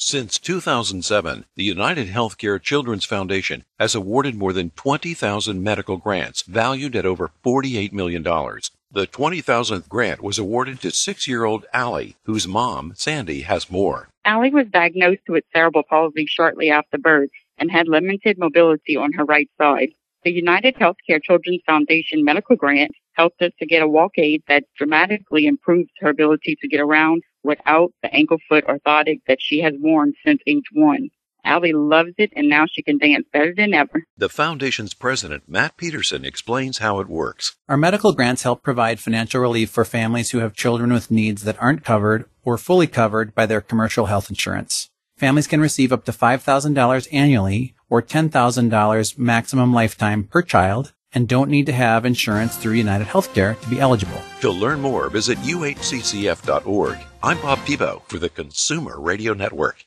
Since 2007, the United Healthcare Children's Foundation has awarded more than 20,000 medical grants valued at over $48 million. The 20,000th grant was awarded to 6-year-old Allie, whose mom, Sandy, has more. Allie was diagnosed with cerebral palsy shortly after birth and had limited mobility on her right side. The United Healthcare Children's Foundation medical grant helped us to get a walk aid that dramatically improves her ability to get around without the ankle-foot orthotic that she has worn since age 1. Allie loves it, and now she can dance better than ever. The Foundation's president, Matt Peterson, explains how it works. Our medical grants help provide financial relief for families who have children with needs that aren't covered or fully covered by their commercial health insurance. Families can receive up to $5,000 annually or $10,000 maximum lifetime per child and don't need to have insurance through United Healthcare to be eligible. To learn more, visit uhccf.org. I'm Bob Pebo for the Consumer Radio Network.